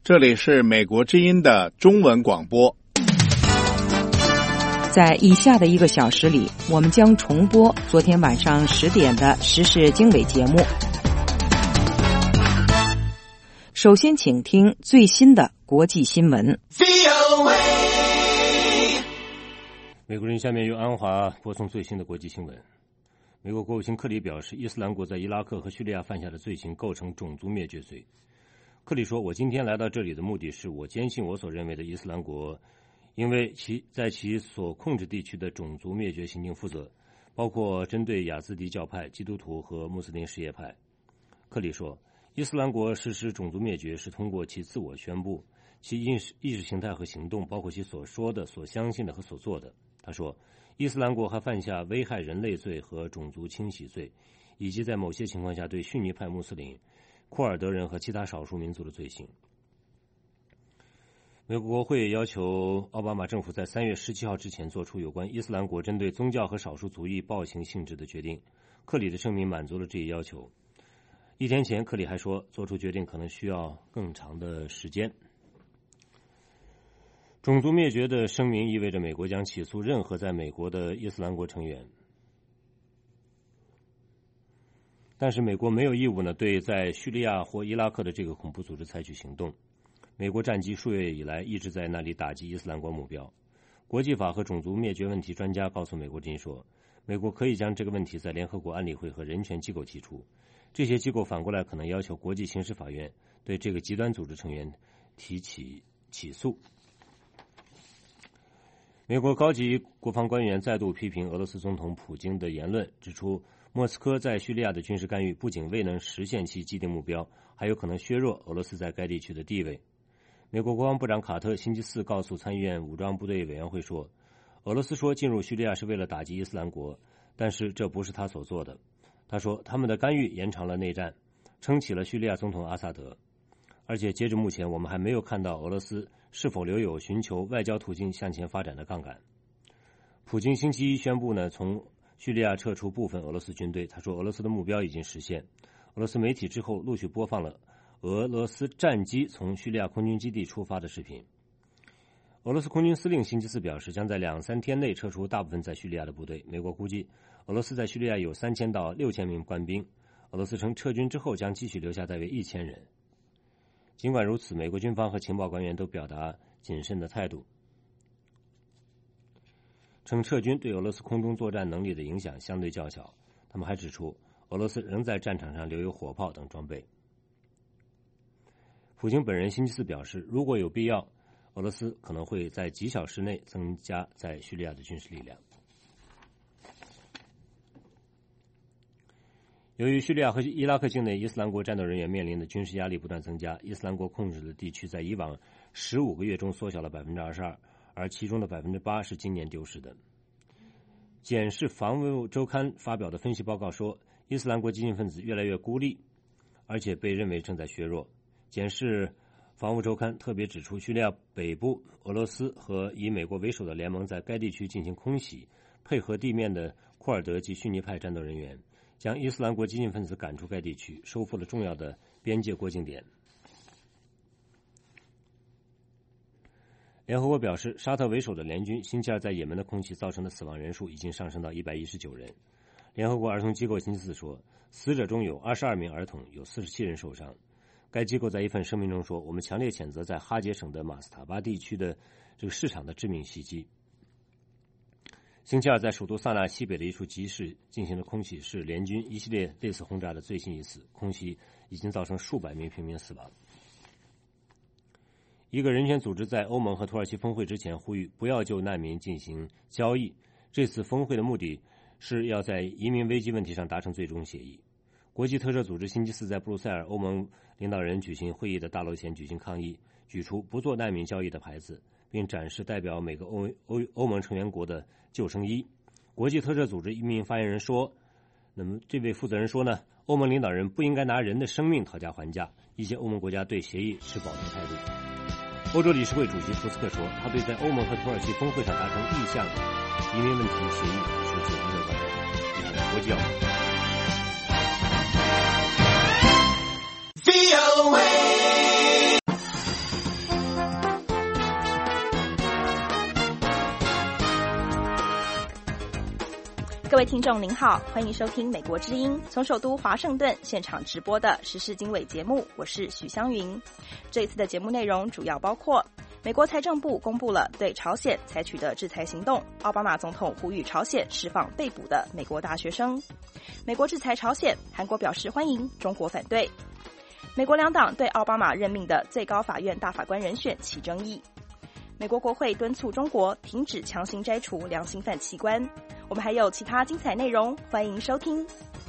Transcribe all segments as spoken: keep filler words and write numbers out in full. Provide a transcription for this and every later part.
这里是美国之音的中文广播。 在以下的一个小时里，我们将重播昨天晚上十点的时事经纬节目。首先请听最新的国际新闻。 美国人下面由安华播送最新的国际新闻。美国国务卿克里表示，伊斯兰国在伊拉克和叙利亚犯下的罪行构成种族灭绝罪。克里说，我今天来到这里的目的是我坚信我所认为的伊斯兰国因为其在其所控制地区的种族灭绝行径负责，包括针对雅兹迪教派、基督徒和穆斯林什叶派。克里说，伊斯兰国实施种族灭绝是通过其自我宣布、其意识意识形态和行动，包括其所说的、所相信的和所做的。他说，伊斯兰国还犯下危害人类罪和种族清洗罪，以及在某些情况下对逊尼派穆斯林、库尔德人和其他少数民族的罪行。美国国会要求奥巴马政府在三月十七号之前做出有关伊斯兰国针对宗教和少数族裔暴行性质的决定。克里的声明满足了这一要求。一天前，克里还说，做出决定可能需要更长的时间。种族灭绝的声明意味着美国将起诉任何在美国的伊斯兰国成员，但是美国没有义务呢对在叙利亚或伊拉克的这个恐怖组织采取行动。美国战机数月以来一直在那里打击伊斯兰国目标。国际法和种族灭绝问题专家告诉美国之音说，美国可以将这个问题在联合国安理会和人权机构提出，这些机构反过来可能要求国际刑事法院对这个极端组织成员提起起诉。美国高级国防官员再度批评俄罗斯总统普京的言论，指出莫斯科在叙利亚的军事干预不仅未能实现其既定目标，还有可能削弱俄罗斯在该地区的地位。美国国防部长卡特星期四告诉参议院武装部队委员会说，俄罗斯说进入叙利亚是为了打击伊斯兰国，但是这不是他所做的。他说他们的干预延长了内战，撑起了叙利亚总统阿萨德，而且截至目前我们还没有看到俄罗斯是否留有寻求外交途径向前发展的杠杆。普京星期一宣布呢，从叙利亚撤出部分俄罗斯军队。他说俄罗斯的目标已经实现。俄罗斯媒体之后陆续播放了俄罗斯战机从叙利亚空军基地出发的视频。俄罗斯空军司令星期四表示，将在两三天内撤出大部分在叙利亚的部队。美国估计俄罗斯在叙利亚有三千到六千名官兵。俄罗斯称撤军之后将继续留下大约一千人。尽管如此，美国军方和情报官员都表达谨慎的态度，称撤军对俄罗斯空中作战能力的影响相对较小。他们还指出，俄罗斯仍在战场上留有火炮等装备。普京本人星期四表示，如果有必要，俄罗斯可能会在几小时内增加在叙利亚的军事力量。由于叙利亚和伊拉克境内伊斯兰国战斗人员面临的军事压力不断增加，伊斯兰国控制的地区在以往十五个月中缩小了 百分之二十二， 而其中的 百分之八 是今年丢失的。检视防务周刊发表的分析报告说，伊斯兰国激进分子越来越孤立，而且被认为正在削弱。检视防务周刊特别指出，叙利亚北部俄罗斯和以美国为首的联盟在该地区进行空袭，配合地面的库尔德及逊尼派战斗人员，将伊斯兰国激进分子赶出该地区，收复了重要的边界过境点。联合国表示，沙特为首的联军星期二在也门的空袭造成的死亡人数已经上升到一百一十九人。联合国儿童机构星期四说，死者中有二十二名儿童，有四十七人受伤。该机构在一份声明中说，我们强烈谴责在哈杰省的马斯塔巴地区的这个市场的致命袭击。星期二在首都萨那西北的一处集市进行的空袭是联军一系列类似轰炸的最新一次，空袭已经造成数百名平民死亡。一个人权组织在欧盟和土耳其峰会之前呼吁不要就难民进行交易，这次峰会的目的是要在移民危机问题上达成最终协议。国际特赦组织星期四在布鲁塞尔欧盟领导人举行会议的大楼前举行抗议，举出不做难民交易的牌子，并展示代表每个欧欧欧盟成员国的救生衣。国际特赦组织一名发言人说，那么这位负责人说呢，欧盟领导人不应该拿人的生命讨价还价，一些欧盟国家对协议持保留态度。欧洲理事会主席图斯克说，他对在欧盟和土耳其峰会上达成意向移民问题协议是十分乐观的。以上国际要闻。 各位听众您好，欢迎收听美国之音，从首都华盛顿现场直播的时事经纬节目，我是许湘云。这一次的节目内容主要包括：美国财政部公布了对朝鲜采取的制裁行动，奥巴马总统呼吁朝鲜释放被捕的美国大学生；美国制裁朝鲜，韩国表示欢迎，中国反对；美国两党对奥巴马任命的最高法院大法官人选起争议；美国国会敦促中国停止强行摘除良心犯器官。我们还有其他精彩内容，欢迎收听。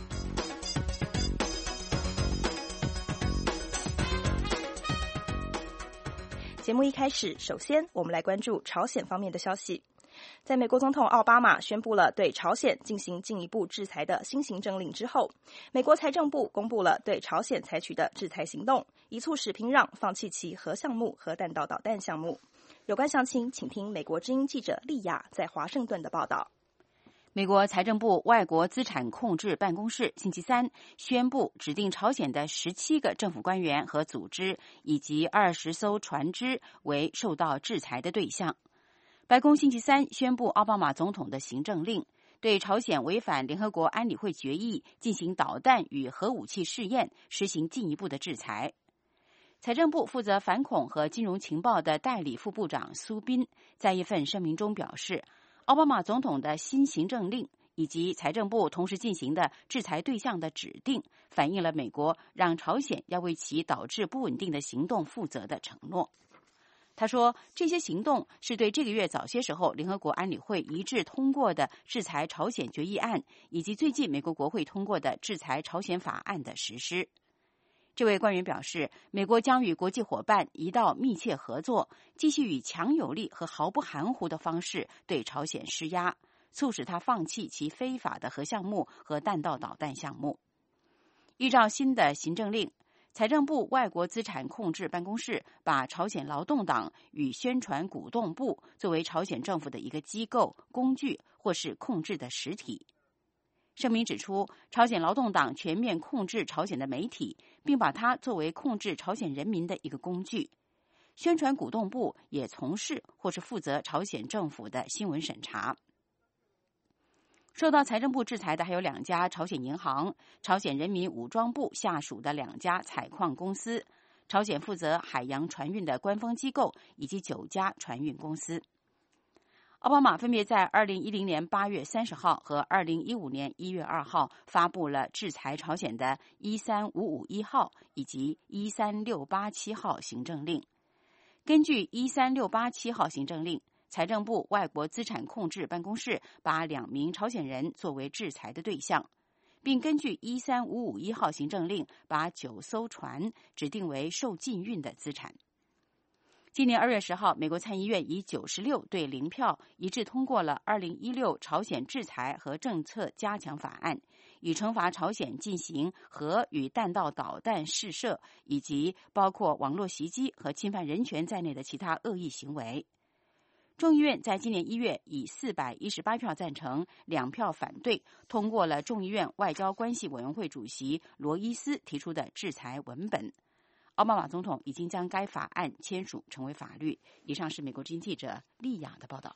节目一开始，首先我们来关注朝鲜方面的消息。在美国总统奥巴马宣布了对朝鲜进行进一步制裁的新行政令之后，美国财政部公布了对朝鲜采取的制裁行动，以促使平壤放弃其核项目和弹道导弹项目。有关详情，请听美国之音记者丽雅在华盛顿的报道。 美国财政部外国资产控制办公室星期三宣布，指定朝鲜的十七个政府官员和组织以及二十艘船只为受到制裁的对象。白宫星期三宣布奥巴马总统的行政令，对朝鲜违反联合国安理会决议进行导弹与核武器试验实行进一步的制裁。财政部负责反恐和金融情报的代理副部长苏斌在一份声明中表示，奥巴马总统的新行政令以及财政部同时进行的制裁对象的指定，反映了美国让朝鲜要为其导致不稳定的行动负责的承诺。他说，这些行动是对这个月早些时候联合国安理会一致通过的制裁朝鲜决议案，以及最近美国国会通过的制裁朝鲜法案的实施。这位官员表示，美国将与国际伙伴一道密切合作，继续以强有力和毫不含糊的方式对朝鲜施压，促使他放弃其非法的核项目和弹道导弹项目。依照新的行政令，财政部外国资产控制办公室把朝鲜劳动党与宣传鼓动部作为朝鲜政府的一个机构、工具或是控制的实体。声明指出，朝鲜劳动党全面控制朝鲜的媒体，并把它作为控制朝鲜人民的一个工具。宣传鼓动部也从事或是负责朝鲜政府的新闻审查。受到财政部制裁的还有两家朝鲜银行、朝鲜人民武装部下属的两家采矿公司、朝鲜负责海洋船运的官方机构以及九家船运公司。奥巴马分别在二零一零年八月三十号和二零一五年一月二号发布了制裁朝鲜的一三五五一号以及一三六八七号行政令。根据一三六八七号行政令，财政部外国资产控制办公室把两名朝鲜人作为制裁的对象，并根据一三五五一号行政令把九艘船指定为受禁运的资产。今年二月十号，美国参议院以九十六对零票一致通过了二零一六朝鲜制裁和政策加强法案，以惩罚朝鲜进行核与弹道导弹试射，以及包括网络袭击和侵犯人权在内的其他恶意行为。众议院在今年一月以四百一十八票赞成、两票反对，通过了众议院外交关系委员会主席罗伊斯提出的制裁文本。奥巴马总统已经将该法案签署成为法律。以上是美国之音记者丽雅的报道。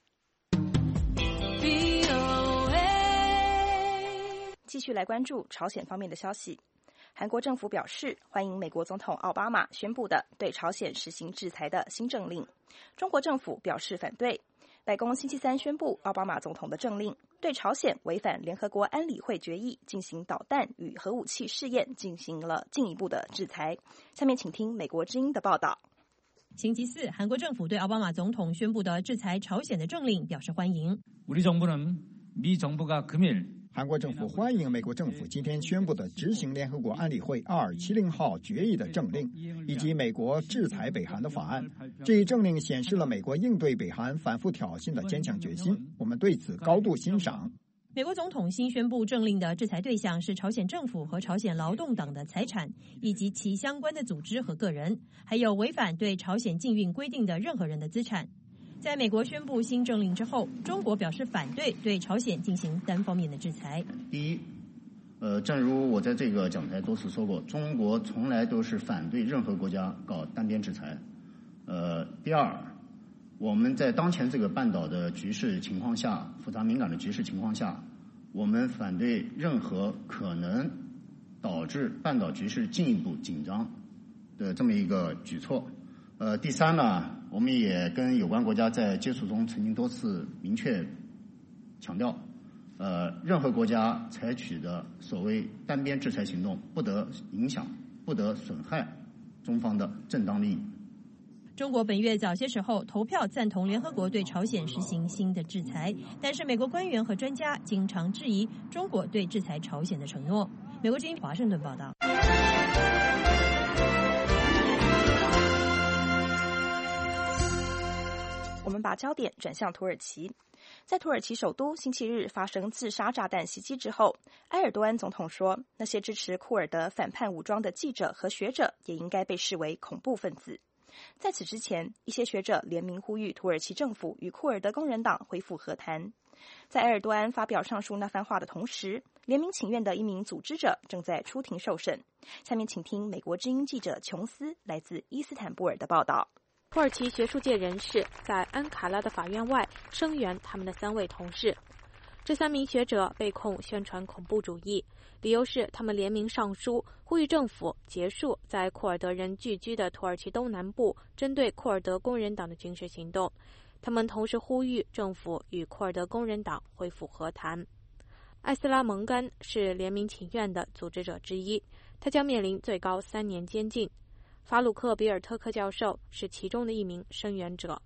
继续来关注朝鲜方面的消息。韩国政府表示欢迎美国总统奥巴马宣布的对朝鲜实行制裁的新政令。中国政府表示反对。白宫星期三宣布，奥巴马总统的政令对朝鲜违反联合国安理会决议进行导弹与核武器试验进行了进一步的制裁。下面请听美国之音的报道。 星期四，韩国政府对奥巴马总统宣布的制裁朝鲜的政令表示欢迎。 우리 정부는 미 정부가 금일 韩国政府欢迎美国政府今天宣布的执行联合国安理会二二七零号决议的政令，以及美国制裁北韩的法案。这一政令显示了美国应对北韩反复挑衅的坚强决心，我们对此高度欣赏。 美国总统新宣布政令的制裁对象是朝鲜政府和朝鲜劳动党的财产，以及其相关的组织和个人，还有违反对朝鲜禁运规定的任何人的资产。在美国宣布新政令之后，中国表示反对对朝鲜进行单方面的制裁。 第一，呃，正如我在这个讲台多次说过，中国从来都是反对任何国家搞单边制裁。呃，第二，我们在当前这个半岛的局势情况下，复杂敏感的局势情况下， 我们反对任何可能导致半岛局势进一步紧张的这么一个举措。呃，第三呢，我们也跟有关国家在接触中曾经多次明确强调，呃，任何国家采取的所谓单边制裁行动不得影响、不得损害中方的正当利益。 中国本月早些时候投票赞同联合国对朝鲜实行新的制裁，但是美国官员和专家经常质疑中国对制裁朝鲜的承诺。美国之音华盛顿报道。 我们把焦点转向土耳其。在土耳其首都星期日发生自杀炸弹袭击之后，埃尔多安总统说，那些支持库尔德反叛武装的记者和学者也应该被视为恐怖分子。在此之前，一些学者联名呼吁土耳其政府与库尔德工人党恢复和谈。在埃尔多安发表上述那番话的同时，联名请愿的一名组织者正在出庭受审。下面请听美国之音记者琼斯来自伊斯坦布尔的报道。 土耳其学术界人士在安卡拉的法院外声援他们的三位同事。这三名学者被控宣传恐怖主义，理由是他们联名上书，呼吁政府结束在库尔德人聚居的土耳其东南部针对库尔德工人党的军事行动。他们同时呼吁政府与库尔德工人党恢复和谈。艾斯拉蒙甘是联名请愿的组织者之一，他将面临最高三年监禁。法鲁克·比尔特克教授是其中的一名声援者。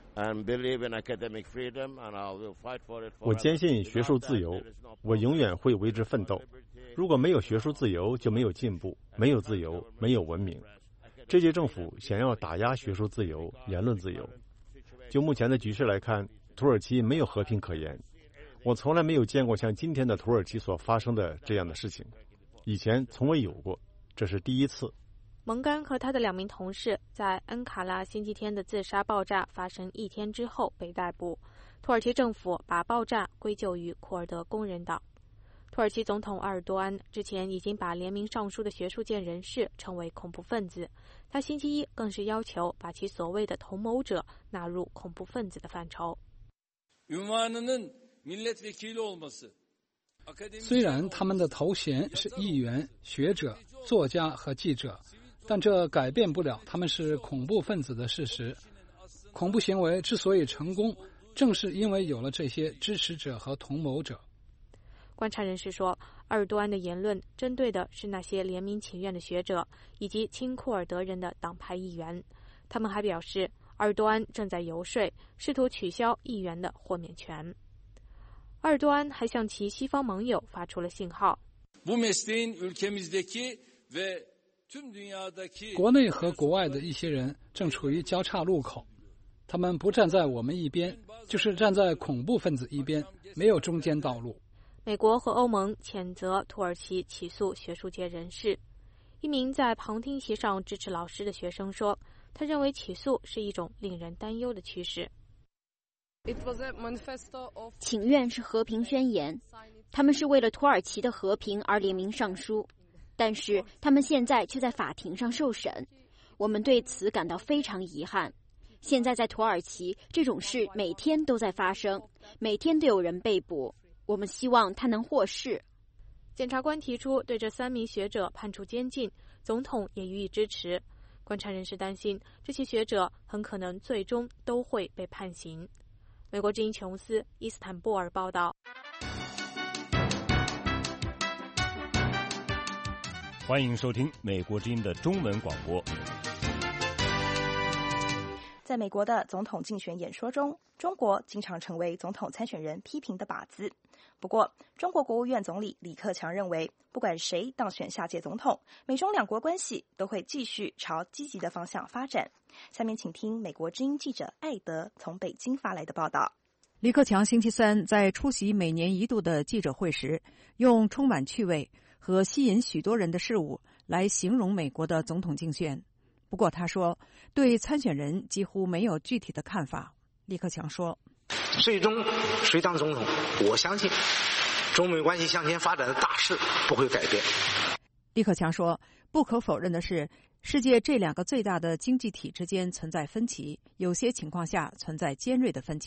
我坚信学术自由，我永远会为之奋斗。如果没有学术自由，就没有进步，没有自由，没有文明。这届政府想要打压学术自由、言论自由。就目前的局势来看，土耳其没有和平可言。我从来没有见过像今天的土耳其所发生的这样的事情，以前从未有过，这是第一次。 蒙甘和他的两名同事在安卡拉星期天的自杀爆炸发生一天之后被逮捕。土耳其政府把爆炸归咎于库尔德工人党。土耳其总统埃尔多安之前已经把联名上书的学术界人士称为恐怖分子，他星期一更是要求把其所谓的同谋者纳入恐怖分子的范畴。 虽然他们的头衔是议员、学者、作家和记者，但这改变不了他们是恐怖分子的事实。恐怖行为之所以成功，正是因为有了这些支持者和同谋者。 观察人士说，埃尔多安的言论针对的是那些联名请愿的学者以及亲库尔德人的党派议员。他们还表示，埃尔多安正在游说，试图取消议员的豁免权。埃尔多安还向其西方盟友发出了信号。 国内和国外的一些人正处于交叉路口，他们不站在我们一边，就是站在恐怖分子一边，没有中间道路。 美国和欧盟谴责土耳其起诉学术界人士。一名在旁听席上支持老师的学生说，他认为起诉是一种令人担忧的趋势。 请愿是和平宣言，他们是为了土耳其的和平而联名上书，但是他们现在却在法庭上受审，我们对此感到非常遗憾。现在在土耳其，这种事每天都在发生，每天都有人被捕，我们希望他能获释。 检察官提出对这三名学者判处监禁，总统也予以支持。观察人士担心，这些学者很可能最终都会被判刑。美国之音琼斯，伊斯坦布尔报道。 欢迎收听美国之音的中文广播。 在美国的总统竞选演说中，中国经常成为总统参选人批评的靶子。不过，中国国务院总理李克强认为，不管谁当选下届总统，美中两国关系都会继续朝积极的方向发展。下面请听美国之音记者艾德从北京发来的报道。 李克强星期三在出席每年一度的记者会时，用充满趣味和吸引许多人的事物来形容美国的总统竞选。不过他说，对参选人几乎没有具体的看法。李克强说， 最终谁当总统，我相信中美关系向前发展的大势不会改变。 李克强说，不可否认的是，世界这两个最大的经济体之间存在分歧，有些情况下存在尖锐的分歧。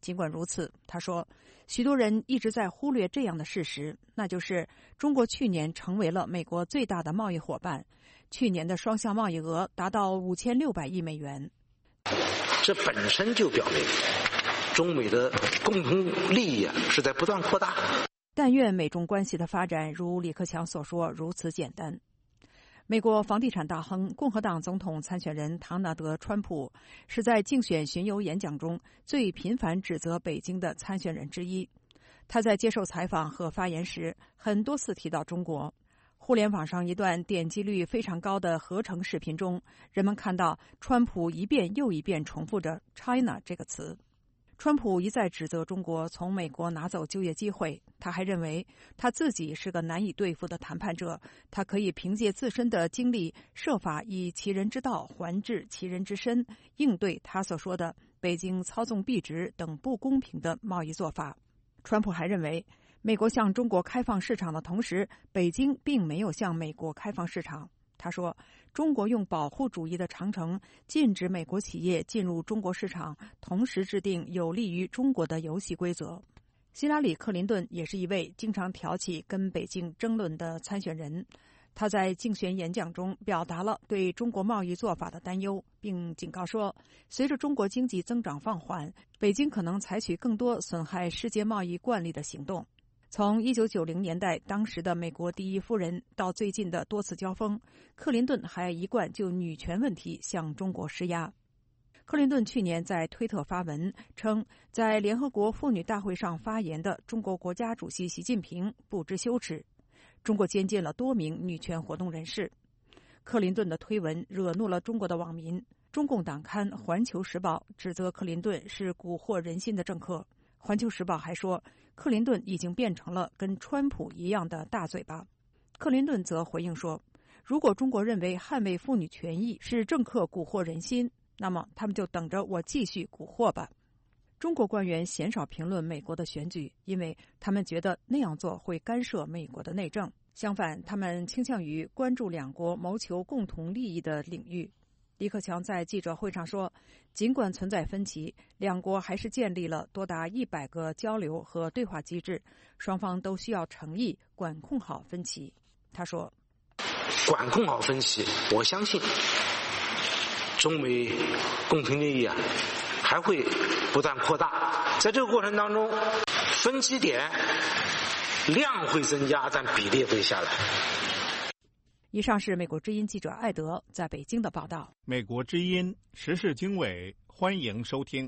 尽管如此，他说，许多人一直在忽略这样的事实，那就是中国去年成为了美国最大的贸易伙伴，去年的双向贸易额达到五千六百亿美元。 这本身就表明中美的共同利益啊是在不断扩大。 但愿美中关系的发展如李克强所说如此简单。美国房地产大亨、共和党总统参选人唐纳德·川普是在竞选巡游演讲中最频繁指责北京的参选人之一。他在接受采访和发言时很多次提到中国。互联网上一段点击率非常高的合成视频中，人们看到川普一遍又一遍重复着 China 这个词。川普一再指责中国从美国拿走就业机会，他还认为他自己是个难以对付的谈判者，他可以凭借自身的经历设法以其人之道还治其人之身，应对他所说的北京操纵币值等不公平的贸易做法。川普还认为美国向中国开放市场的同时，北京并没有向美国开放市场。他说，中国用保护主义的长城禁止美国企业进入中国市场，同时制定有利于中国的游戏规则。希拉里·克林顿也是一位经常挑起跟北京争论的参选人。他在竞选演讲中表达了对中国贸易做法的担忧，并警告说，随着中国经济增长放缓，北京可能采取更多损害世界贸易惯例的行动。从一九九零年代当时的美国第一夫人到最近的多次交锋，克林顿还一贯就女权问题向中国施压。克林顿去年在推特发文称，在联合国妇女大会上发言的中国国家主席习近平不知羞耻。中国监禁了多名女权活动人士。克林顿的推文惹怒了中国的网民。中共党刊《环球时报》指责克林顿是蛊惑人心的政客。《环球时报》还说，克林顿已经变成了跟川普一样的大嘴巴。克林顿则回应说，如果中国认为捍卫妇女权益是政客蛊惑人心，那么他们就等着我继续蛊惑吧。中国官员鲜少评论美国的选举，因为他们觉得那样做会干涉美国的内政。相反，他们倾向于关注两国谋求共同利益的领域。李克强在记者会上说，尽管存在分歧，两国还是建立了多达一百个交流和对话机制，双方都需要诚意管控好分歧。他说， 管控好分歧，我相信中美共同利益啊还会不断扩大。在这个过程当中，分歧点量会增加，但比例会下来。 以上是美国之音记者艾德在北京的报道。 美国之音时事经纬，欢迎收听。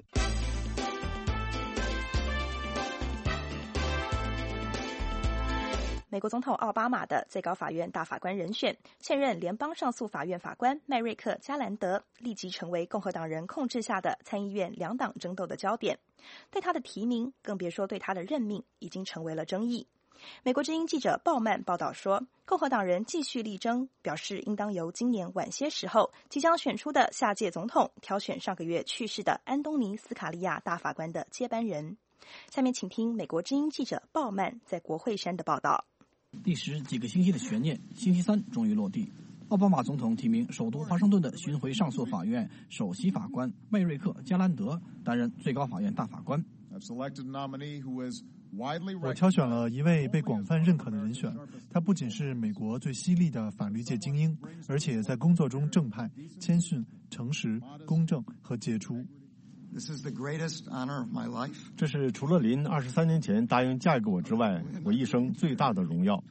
美国总统奥巴马的最高法院大法官人选，现任联邦上诉法院法官麦瑞克·加兰德立即成为共和党人控制下的参议院两党争斗的焦点。对他的提名，更别说对他的任命，已经成为了争议。美国之音记者鲍曼报道说，共和党人继续力争，表示应当由今年晚些时候即将选出的下届总统挑选上个月去世的安东尼·斯卡利亚大法官的接班人。下面请听美国之音记者鲍曼在国会山的报道。 历时几个星期的悬念，星期三终于落地。奥巴马总统提名首都华盛顿的巡回上诉法院首席法官麦瑞克·加兰德担任最高法院大法官。 我挑选了一位被广泛认可的人选，他不仅是美国最犀利的法律界精英，而且在工作中正派、谦逊、诚实、公正和杰出。 这是除了您二十三年前答应嫁给我之外，我一生最大的荣耀。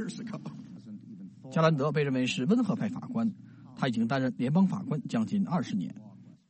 加兰德被认为是温和派法官，他已经担任联邦法官将近二十年。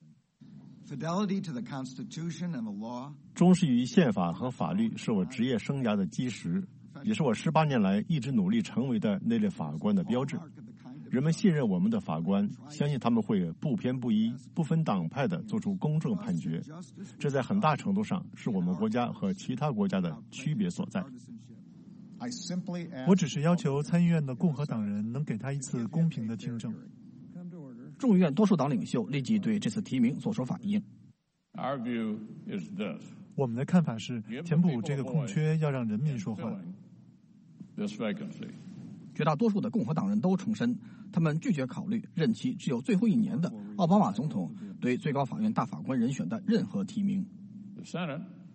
忠实于宪法和法律是我职业生涯的基石，也是我十八年来一直努力成为的那类法官的标志。人们信任我们的法官，相信他们会不偏不倚、不分党派地做出公正判决，这在很大程度上是我们国家和其他国家的区别所在。 我只是要求参议院的共和党人能给他一次公平的听证。 众议院多数党领袖立即对这次提名作出反应。 我们的看法是，填补这个空缺要让人民说话。 绝大多数的共和党人都重申，他们拒绝考虑任期只有最后一年的奥巴马总统对最高法院大法官人选的任何提名。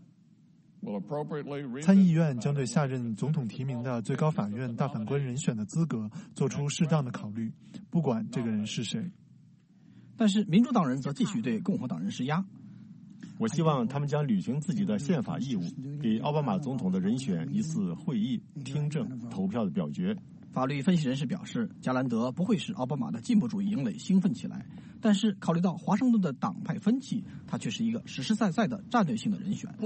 参议院将对下任总统提名的最高法院大法官人选的资格做出适当的考虑，不管这个人是谁。 但是民主党人则继续对共和党人施压。 我希望他们将履行自己的宪法义务，给奥巴马总统的人选一次会议、听证、投票的表决。 法律分析人士表示，加兰德不会使奥巴马的进步主义营垒兴奋起来，但是考虑到华盛顿的党派分歧，他却是一个实实在在的战略性的人选。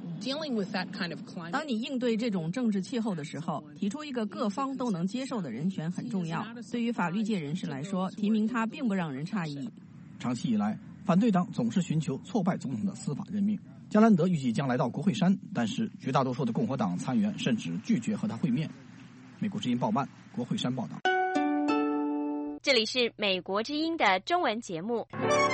当你应对这种政治气候的时候，提出一个各方都能接受的人选很重要。对于法律界人士来说，提名他并不让人诧异。 长期以来，反对党总是寻求挫败总统的司法任命。加兰德预计将来到国会山，但是绝大多数的共和党参议员甚至拒绝和他会面。美国之音报办，国会山报道。 这里是美国之音的中文节目。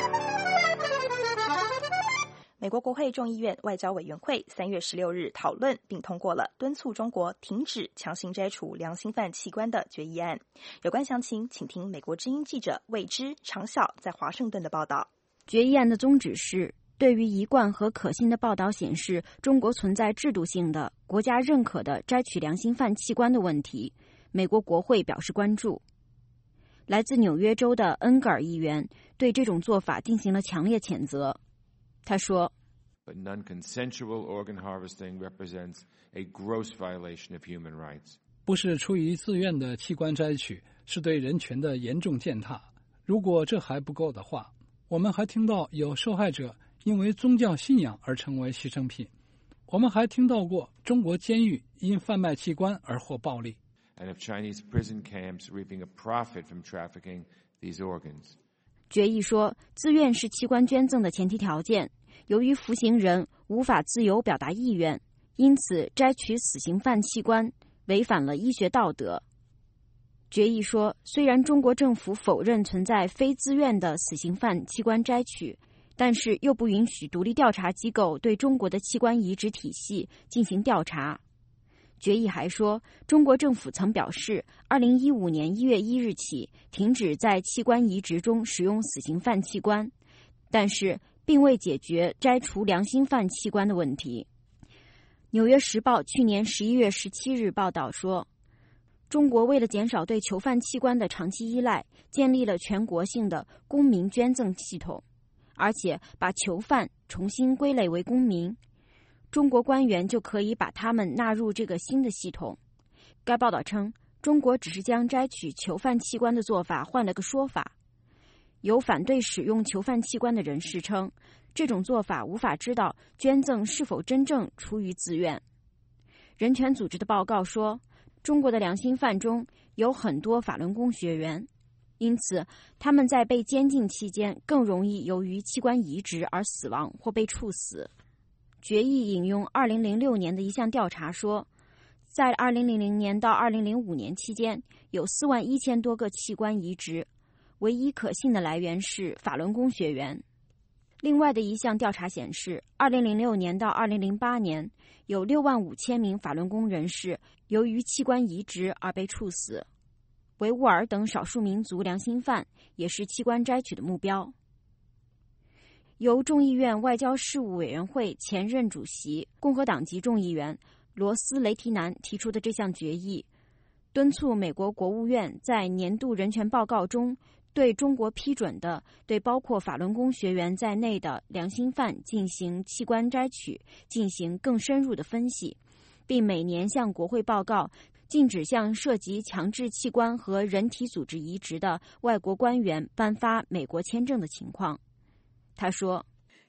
美国国会众议院外交委员会三月十六日讨论并通过了敦促中国停止强行摘除良心犯器官的决议案。有关详情，请听美国之音记者魏之、常晓在华盛顿的报道。 决议案的宗旨是，对于一贯和可信的报道显示中国存在制度性的、国家认可的摘取良心犯器官的问题，美国国会表示关注。来自纽约州的恩格尔议员对这种做法进行了强烈谴责。他说 But non-consensual organ harvesting represents a gross violation of human rights. 不是出于自愿的器官摘取，是对人权的严重践踏。如果这还不够的话，我们还听到有受害者因为宗教信仰而成为牺牲品。我们还听到过中国监狱因贩卖器官而获暴利。 And of Chinese prison camps reaping a profit from trafficking these organs. 决议说，自愿是器官捐赠的前提条件。由于服刑人无法自由表达意愿，因此摘取死刑犯器官违反了医学道德。决议说，虽然中国政府否认存在非自愿的死刑犯器官摘取，但是又不允许独立调查机构对中国的器官移植体系进行调查。决议还说，中国政府曾表示，二零一五年一月一日起停止在器官移植中使用死刑犯器官，但是并未解决摘除良心犯器官的问题。纽约时报去年十一月十七日报道说，中国为了减少对囚犯器官的长期依赖，建立了全国性的公民捐赠系统，而且把囚犯重新归类为公民。中国官员就可以把他们纳入这个新的系统。该报道称，中国只是将摘取囚犯器官的做法换了个说法。有反对使用囚犯器官的人士称，这种做法无法知道捐赠是否真正出于自愿。人权组织的报告说，中国的良心犯中有很多法轮功学员，因此他们在被监禁期间更容易由于器官移植而死亡或被处死。决议引用二零零六年的一项调查说，在二零零零年到二零零五年期间，有四万一千多个器官移植，唯一可信的来源是法轮功学员。另外的一项调查显示，二零零六年到二零零八年，有六万五千名法轮功人士由于器官移植而被处死。维吾尔等少数民族良心犯也是器官摘取的目标。由众议院外交事务委员会前任主席、共和党籍众议员罗斯·雷提南提出的这项决议，敦促美国国务院在年度人权报告中对中国批准的对包括法轮功学员在内的良心犯进行器官摘取进行更深入的分析，并每年向国会报告禁止向涉及强制器官和人体组织移植的外国官员颁发美国签证的情况。他说，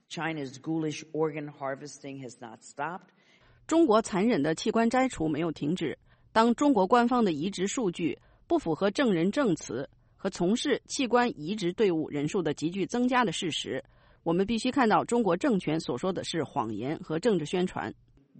中国残忍的器官摘除没有停止。当中国官方的移植数据不符合证人证词和从事器官移植队伍人数的急剧增加的事实，我们必须看到中国政权所说的是谎言和政治宣传。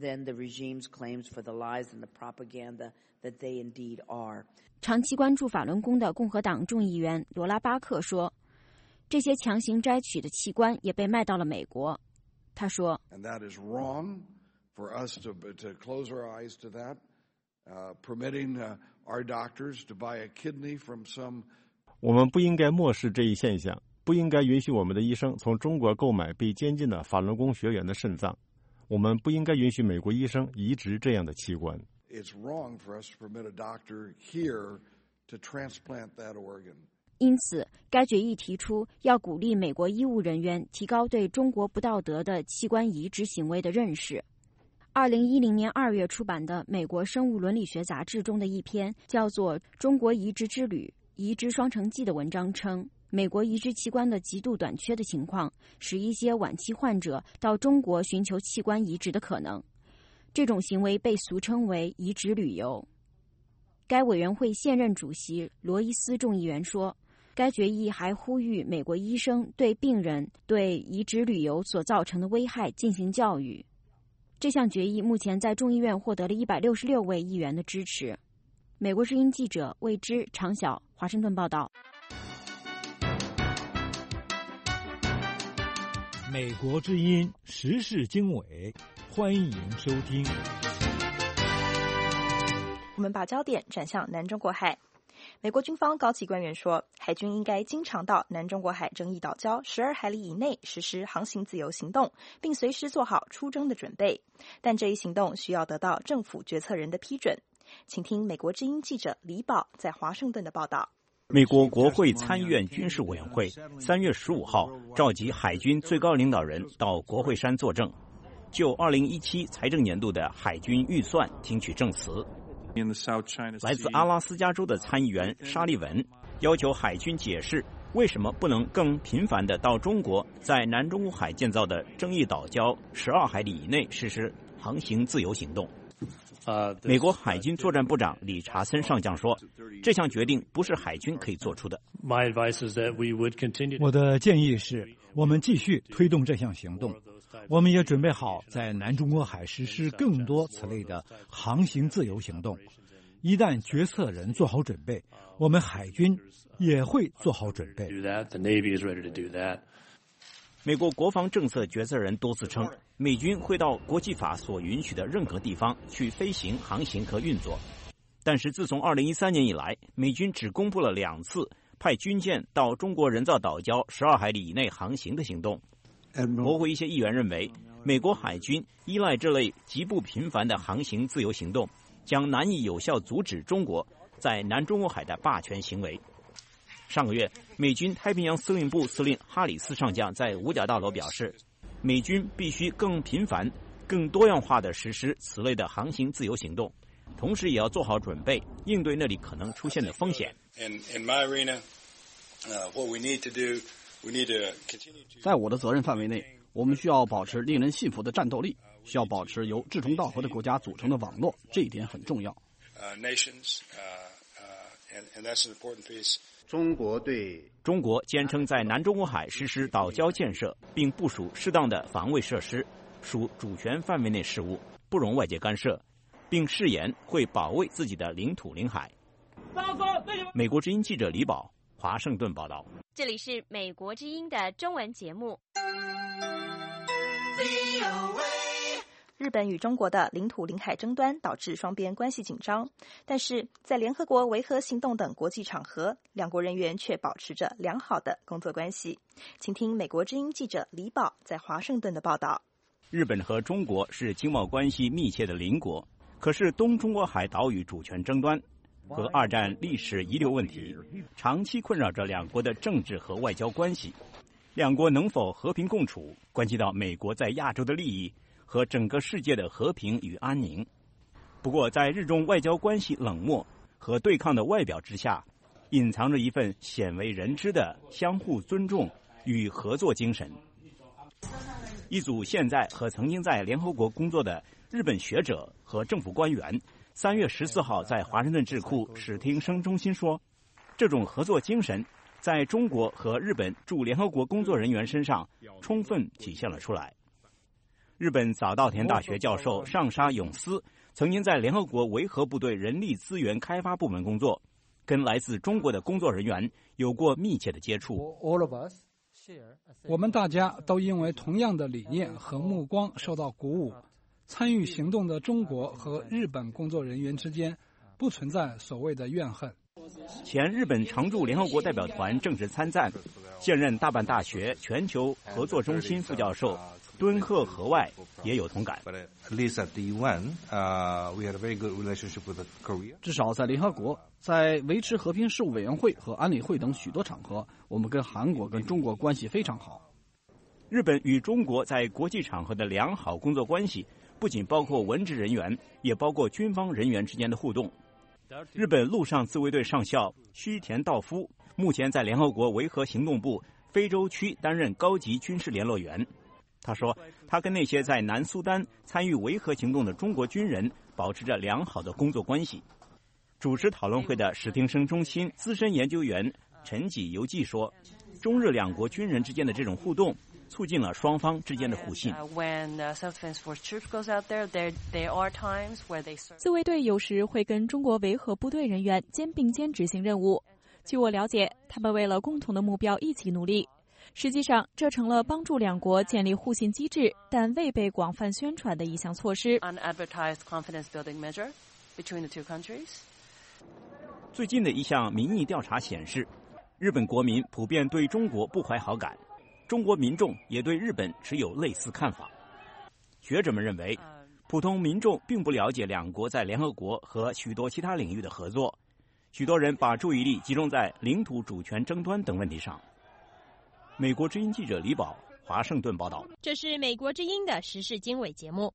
长期关注法轮功的共和党众议员罗拉巴克说，这些强行摘取的器官也被卖到了美国。他说， And that is wrong for us to, to close our eyes to that, uh, permitting uh, our doctors to buy a kidney from some. 我们不应该漠视这一现象，不应该允许我们的医生从中国购买被监禁的法轮功学员的肾脏， 我们不应该允许美国医生移植这样的器官。 It's wrong for us to permit a doctor here to transplant that organ. 因此，该决议提出要鼓励美国医务人员提高对中国不道德的器官移植行为的认识。二零一零年二月出版的美国生物伦理学杂志中的一篇叫做《中国移植之旅：移植双城记》的文章称，美国移植器官的极度短缺的情况，使一些晚期患者到中国寻求器官移植的可能。这种行为被俗称为移植旅游。该委员会现任主席罗伊斯众议员说，该决议还呼吁美国医生对病人对移植旅游所造成的危害进行教育。这项决议目前在众议院获得了一百六十六位议员的支持。美国之音记者魏之、常晓，华盛顿报道。 美国之音时事经纬，欢迎收听。 我们把焦点转向南中国海。美国军方高级官员说，海军应该经常到南中国海争议岛礁十二海里以内实施航行自由行动，并随时做好出征的准备。但这一行动需要得到政府决策人的批准。请听美国之音记者李宝在华盛顿的报道。 美国国会参议院军事委员会三月十五号召集海军最高领导人到国会山作证，就二零一七财政年度的海军预算听取证词。来自阿拉斯加州的参议员沙利文要求海军解释为什么不能更频繁地到中国在南中国海建造的争议岛礁十二海里以内实施航行自由行动。美国海军作战部长理查森上将说，这项决定不是海军可以做出的。 我的建议是，我们继续推动这项行动。我们也准备好在南中国海实施更多此类的航行自由行动。一旦决策人做好准备，我们海军也会做好准备。 美国国防政策决策人多次称，美军会到国际法所允许的任何地方去飞行、航行和运作。但是自从二零一三年以来，美军只公布了两次派军舰到中国人造岛礁十二海里以内航行的行动。国会一些议员认为，美国海军依赖这类极不频繁的航行自由行动，将难以有效阻止中国在南中国海的霸权行为。上个月，美军太平洋司令部司令哈里斯上将在五角大楼表示，美军必须更频繁、更多样化地实施此类的航行自由行动，同时也要做好准备，应对那里可能出现的风险。 在我的责任范围内，我们需要保持令人信服的战斗力，需要保持由志同道合的国家组成的网络，这一点很重要。 中国对中国坚称在南中国海实施岛礁建设，并部署适当的防卫设施，属主权范围内事务，不容外界干涉，并誓言会保卫自己的领土领海。美国之音记者李宝，华盛顿报道。 这里是美国之音的中文节目。 日本与中国的领土领海争端导致双边关系紧张，但是在联合国维和行动等国际场合，两国人员却保持着良好的工作关系。请听美国之音记者李宝在华盛顿的报道。 日本和中国是经贸关系密切的邻国，可是东中国海岛屿主权争端和二战历史遗留问题长期困扰着两国的政治和外交关系。两国能否和平共处，关系到美国在亚洲的利益和整个世界的和平与安宁。不过，在日中外交关系冷漠和对抗的外表之下，隐藏着一份鲜为人知的相互尊重与合作精神。一组现在和曾经在联合国工作的日本学者和政府官员，三月十四号在华盛顿智库史汀生中心说，这种合作精神在中国和日本驻联合国工作人员身上充分体现了出来。日本早稻田大学教授上沙永司曾经在联合国维和部队人力资源开发部门工作，跟来自中国的工作人员有过密切的接触。 我们大家都因为同样的理念和目光受到鼓舞。参与行动的中国和日本工作人员之间不存在所谓的怨恨。 前日本常驻联合国代表团正式参赞， 现任大阪大学全球合作中心副教授敦贺和外也有同感。 至少在联合国、在维持和平事务委员会和安理会等许多场合，我们跟韩国、跟中国关系非常好。 日本与中国在国际场合的良好工作关系，不仅包括文职人员，也包括军方人员之间的互动。日本陆上自卫队上校须田道夫目前在联合国维和行动部非洲区担任高级军事联络员。他说，他跟那些在南苏丹参与维和行动的中国军人保持着良好的工作关系。主持讨论会的史汀生中心资深研究员陈己游记说，中日两国军人之间的这种互动促进了双方之间的互信。 自卫队有时会跟中国维和部队人员肩并肩执行任务。据我了解，他们为了共同的目标一起努力。实际上，这成了帮助两国建立互信机制，但未被广泛宣传的一项措施。 最近的一项民意调查显示，日本国民普遍对中国不怀好感。中国民众也对日本持有类似看法。学者们认为，普通民众并不了解两国在联合国和许多其他领域的合作，许多人把注意力集中在领土主权争端等问题上。美国之音记者李宝，华盛顿报道。 这是美国之音的时事经纬节目。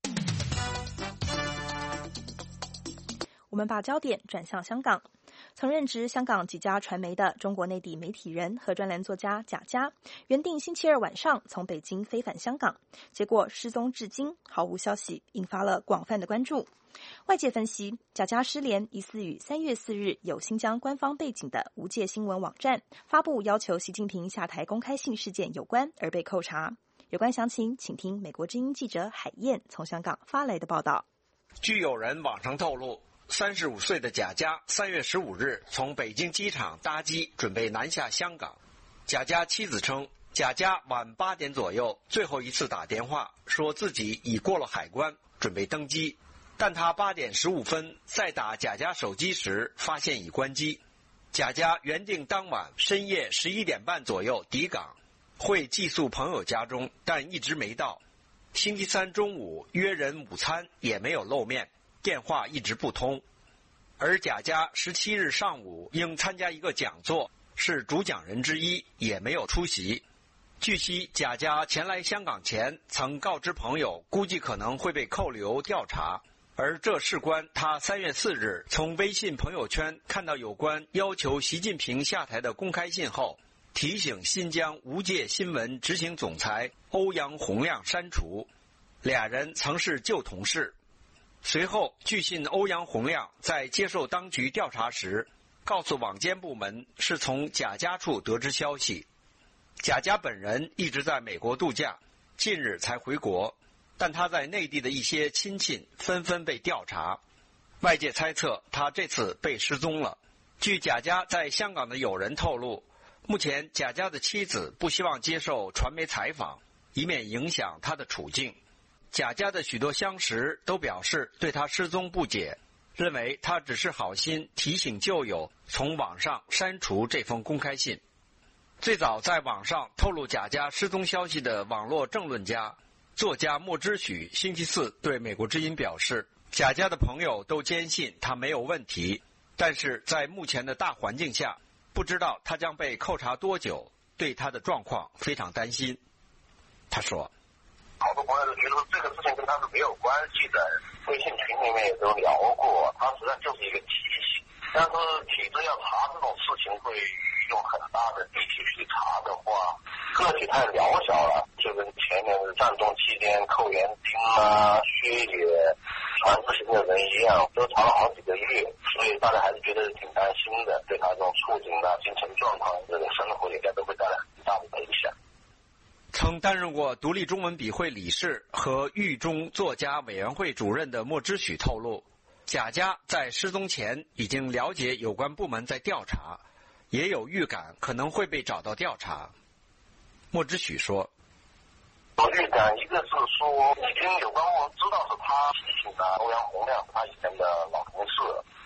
我们把焦点转向香港。曾任职香港几家传媒的中国内地媒体人和专栏作家贾佳，原定星期二晚上从北京飞返香港，结果失踪至今，毫无消息，引发了广泛的关注。外界分析，贾佳失联疑似与三月四日有新疆官方背景的无界新闻网站发布要求习近平下台公开信事件有关而被扣查。有关详情，请听美国之音记者海燕从香港发来的报道。 据有人网上透露，三十五岁的贾佳三月十五日从北京机场搭机，准备南下香港。贾佳妻子称，贾佳晚八点左右最后一次打电话，说自己已过了海关，准备登机。但他八点十五分再打贾佳手机时，发现已关机。贾佳原定当晚深夜十一点半左右抵港，会寄宿朋友家中，但一直没到。星期三中午约人午餐，也没有露面。电话一直不通，而贾佳十七日上午应参加一个讲座，是主讲人之一，也没有出席。据悉，贾佳前来香港前曾告知朋友，估计可能会被扣留调查，而这事关他三月四日从微信朋友圈看到有关要求习近平下台的公开信后，提醒新疆无界新闻执行总裁欧阳洪亮删除。俩人曾是旧同事。随后，据信欧阳洪亮在接受当局调查时，告诉网监部门是从贾佳处得知消息。贾佳本人一直在美国度假，近日才回国，但他在内地的一些亲戚纷纷被调查，外界猜测他这次被失踪了。据贾佳在香港的友人透露，目前贾佳的妻子不希望接受传媒采访，以免影响他的处境。贾佳的许多相识都表示对他失踪不解，认为他只是好心提醒旧友从网上删除这封公开信。最早在网上透露贾佳失踪消息的网络政论家、作家莫之许星期四对美国之音表示，贾佳的朋友都坚信他没有问题，但是在目前的大环境下，不知道他将被扣查多久，对他的状况非常担心。他说， 好多朋友都觉得这个事情跟他是没有关系的，微信群里面也都聊过，他实际上就是一个提醒。但是体制要查这种事情，会用很大的力气去查的话，个体太渺小了，就跟前年的战争期间寇元丁啊、薛野传知行的人一样，都查了好几个月，所以大家还是觉得挺担心的，对他这种处境啊、精神状况、这个生活应该都会带来很大的影响。 曾担任过独立中文笔会理事和狱中作家委员会主任的莫之许透露，贾佳在失踪前已经了解有关部门在调查，也有预感可能会被找到调查。莫之许说， 有预感，一个是说已经有关部门知道是他提醒的欧阳洪亮，他以前的老同事，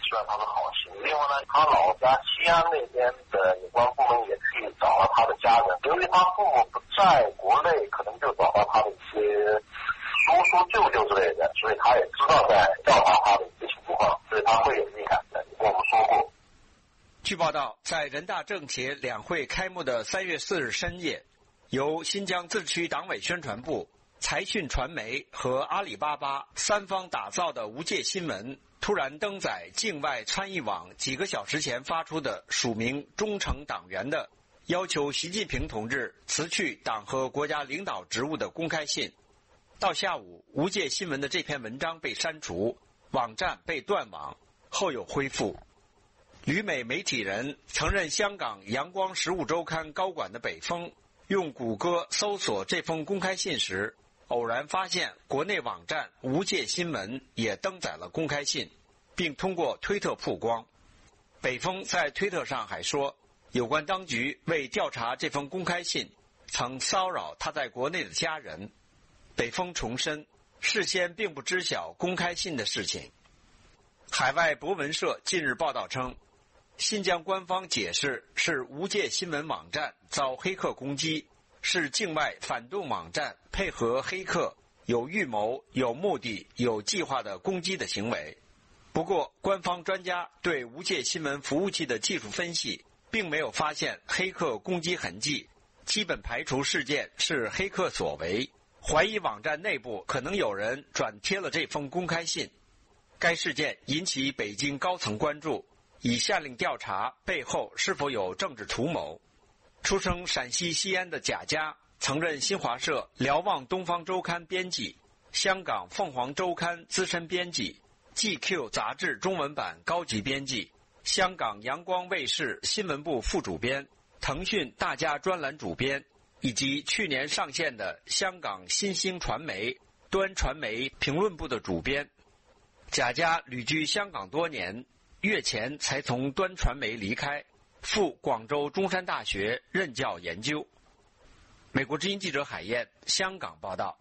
希望他是好心。另外呢，他老家西安那边的有关部门也去找了他的家人，由于他父母不在国内，可能就找到他的一些叔叔、舅舅之类的，所以他也知道在调查他的一些情况，所以他会有预感的，跟我们说过。 据报道，在人大政协两会开幕的三月四日深夜，由新疆自治区党委宣传部、财讯传媒和阿里巴巴三方打造的无界新闻突然登载境外参议网几个小时前发出的署名忠诚党员的要求习近平同志辞去党和国家领导职务的公开信。到下午，无界新闻的这篇文章被删除，网站被断网，后又恢复。旅美媒体人曾任香港阳光实务周刊高管的北风，用谷歌搜索这封公开信时，偶然发现国内网站无界新闻也登载了公开信，并通过推特曝光。北风在推特上还说，有关当局为调查这封公开信，曾骚扰他在国内的家人。北风重申，事先并不知晓公开信的事情。海外博文社近日报道称，新疆官方解释是无界新闻网站遭黑客攻击，是境外反动网站配合黑客有预谋、有目的、有计划的攻击的行为。不过，官方专家对无界新闻服务器的技术分析，并没有发现黑客攻击痕迹，基本排除事件是黑客所为，怀疑网站内部可能有人转贴了这封公开信。该事件引起北京高层关注，已下令调查背后是否有政治图谋。出生陕西西安的贾家，曾任新华社瞭望东方周刊编辑，香港凤凰周刊资深编辑， G Q 杂志中文版高级编辑，香港阳光卫视新闻部副主编，腾讯大家专栏主编，以及去年上线的香港新兴传媒端传媒评论部的主编。贾家旅居香港多年，月前才从端传媒离开，赴广州中山大学任教研究。美国之音记者海燕，香港报道。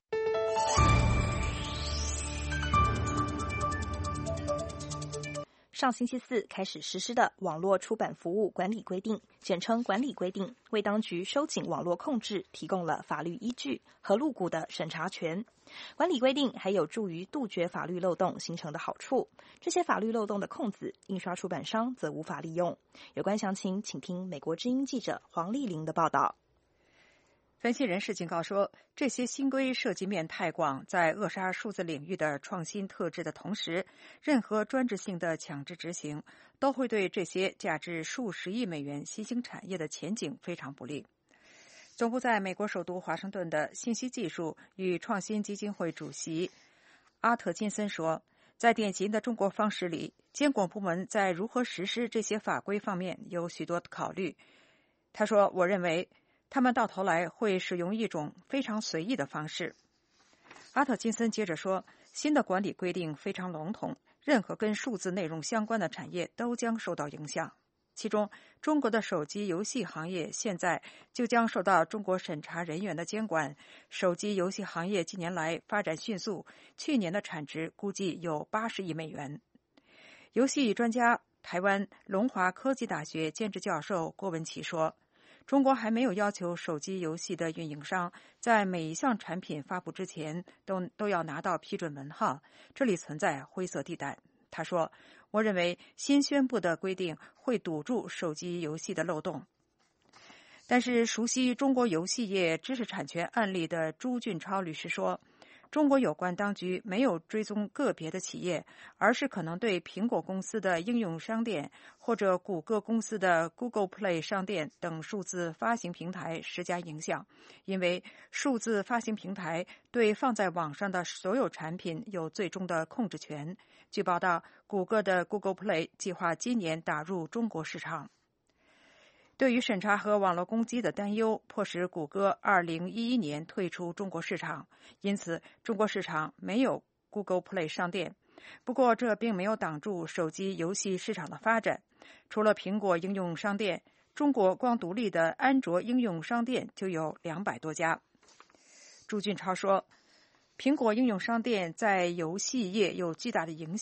上星期四开始实施的网络出版服务管理规定，简称管理规定，为当局收紧网络控制提供了法律依据和入股的审查权。管理规定还有助于杜绝法律漏洞形成的好处，这些法律漏洞的空子，印刷出版商则无法利用。有关详情，请听美国之音记者黄丽玲的报道。 分析人士警告说，这些新规涉及面太广，在扼杀数字领域的创新特质的同时，任何专制性的强制执行都会对这些价值数十亿美元新兴产业的前景非常不利。总部在美国首都华盛顿的信息技术与创新基金会主席阿特金森说，在典型的中国方式里，监管部门在如何实施这些法规方面有许多考虑。他说，我认为他们到头来会使用一种非常随意的方式。阿特金森接着说，新的管理规定非常笼统，任何跟数字内容相关的产业都将受到影响。其中，中国的手机游戏行业现在就将受到中国审查人员的监管。手机游戏行业近年来发展迅速，去年的产值估计有八十亿美元。游戏专家台湾龙华科技大学兼职教授郭文琪说，中国还没有要求手机游戏的运营商在每一项产品发布之前都都要拿到批准文号，这里存在灰色地带。他说，我认为新宣布的规定会堵住手机游戏的漏洞。但是熟悉中国游戏业知识产权案例的朱俊超律师说，中国有关当局没有追踪个别的企业，而是可能对苹果公司的应用商店或者谷歌公司的 Google Play 商店等数字发行平台施加影响，因为数字发行平台对放在网上的所有产品有最终的控制权。据报道，谷歌的 Google Play 计划今年打入中国市场。对于审查和网络攻击的担忧，迫使谷歌二零一一年退出中国市场，因此中国市场没有 Google Play 商店。不过，这并没有挡住手机游戏市场的发展。除了苹果应用商店，中国光独立的安卓应用商店就有两百多家。朱俊超说，苹果应用商店在游戏业有巨大的影响，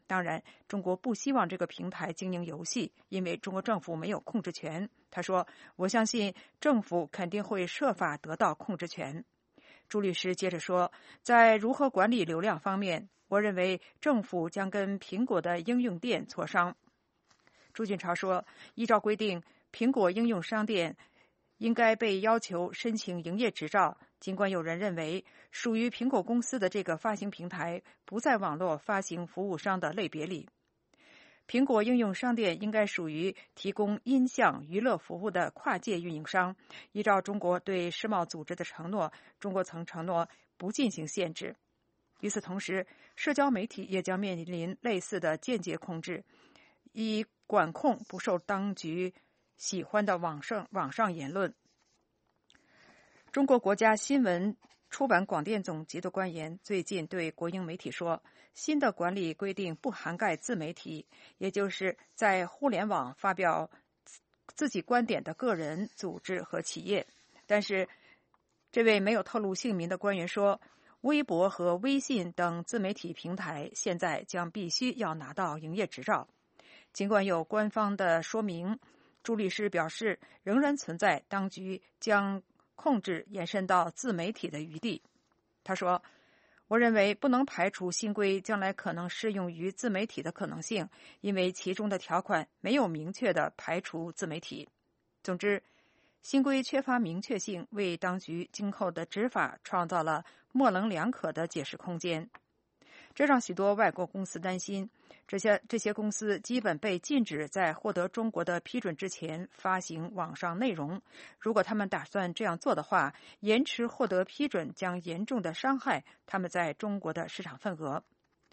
当然，中国不希望这个平台经营游戏，因为中国政府没有控制权。他说：“我相信政府肯定会设法得到控制权。”朱律师接着说，在如何管理流量方面，我认为政府将跟苹果的应用店磋商。朱俊超说，依照规定，苹果应用商店应该被要求申请营业执照，尽管有人认为属于苹果公司的这个发行平台不在网络发行服务商的类别里。苹果应用商店应该属于提供音像娱乐服务的跨界运营商。依照中国对世贸组织的承诺，中国曾承诺不进行限制。与此同时，社交媒体也将面临类似的间接控制，以管控不受当局喜欢的网上网上言论。中国国家新闻出版广电总局的官员最近对国营媒体说，新的管理规定不涵盖自媒体，也就是在互联网发表自己观点的个人、组织和企业。但是，这位没有透露姓名的官员说，微博和微信等自媒体平台现在将必须要拿到营业执照。尽管有官方的说明，朱律师表示，仍然存在当局将控制延伸到自媒体的余地。他说，我认为不能排除新规将来可能适用于自媒体的可能性，因为其中的条款没有明确的排除自媒体。总之，新规缺乏明确性，为当局今后的执法创造了模棱两可的解释空间。这让许多外国公司担心，这些这些公司基本被禁止在获得中国的批准之前发行网上内容。如果他们打算这样做的话，延迟获得批准将严重的伤害他们在中国的市场份额。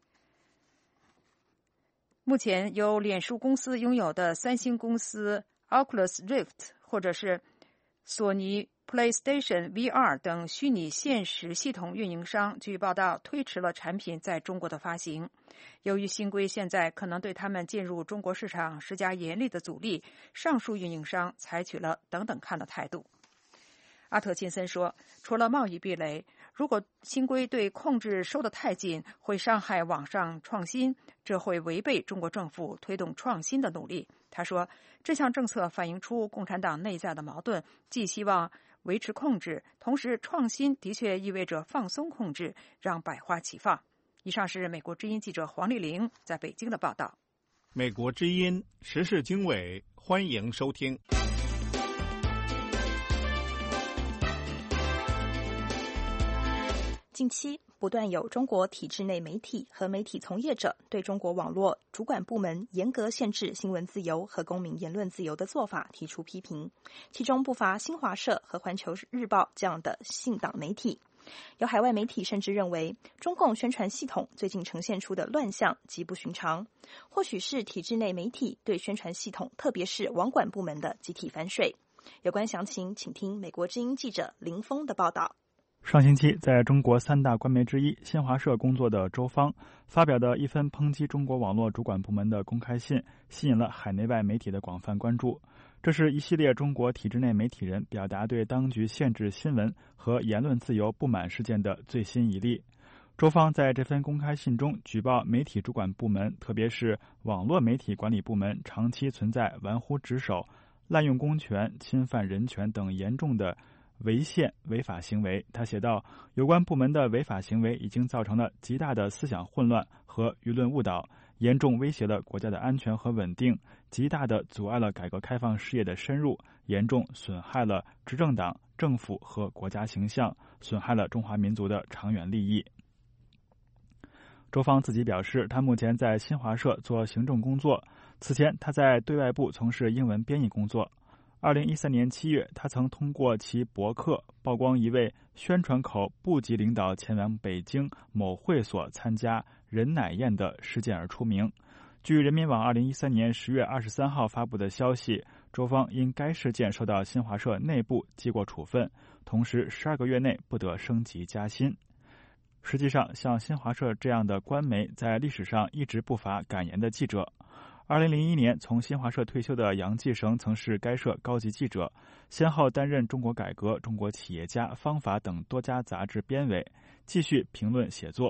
目前由脸书公司拥有的三星公司 Oculus Rift 或者是索尼 PlayStation V R 等虚拟现实系统运营商，据报道推迟了产品在中国的发行。由于新规现在可能对他们进入中国市场施加严厉的阻力，上述运营商采取了等等看的态度。阿特金森说，除了贸易壁垒，如果新规对控制收得太紧，会伤害网上创新，这会违背中国政府推动创新的努力。他说，这项政策反映出共产党内在的矛盾，既希望维持控制，同时创新的确意味着放松控制，让百花齐放。以上是美国之音记者黄丽玲在北京的报道。 美国之音时事经纬，欢迎收听。 近期不断有中国体制内媒体和媒体从业者对中国网络主管部门严格限制新闻自由和公民言论自由的做法提出批评，其中不乏新华社和环球日报这样的信党媒体。有海外媒体甚至认为，中共宣传系统最近呈现出的乱象极不寻常，或许是体制内媒体对宣传系统，特别是网管部门的集体反水。有关详情，请听美国之音记者林峰的报道。 上星期，在中国三大官媒之一新华社工作的周芳发表的一份抨击中国网络主管部门的公开信，吸引了海内外媒体的广泛关注。这是一系列中国体制内媒体人表达对当局限制新闻和言论自由不满事件的最新一例。周芳在这份公开信中举报媒体主管部门，特别是网络媒体管理部门长期存在玩忽职守、滥用公权、侵犯人权等严重的违宪违法行为。他写道，有关部门的违法行为已经造成了极大的思想混乱和舆论误导，严重威胁了国家的安全和稳定，极大地阻碍了改革开放事业的深入，严重损害了执政党、政府和国家形象，损害了中华民族的长远利益。周芳自己表示，他目前在新华社做行政工作，此前他在对外部从事英文编译工作。二零一三年七月，他曾通过其博客曝光一位宣传口部级领导前往北京某会所参加人奶宴的事件而出名。据人民网二零一三年十月二十三号发布的消息，周芳因该事件受到新华社内部记过处分，同时十二个月内不得升级加薪。实际上，像新华社这样的官媒在历史上一直不乏敢言的记者。二零零一年从新华社退休的杨继绳曾是该社高级记者，先后担任《中国改革》《中国企业家》《方法》等多家杂志编委，继续评论写作。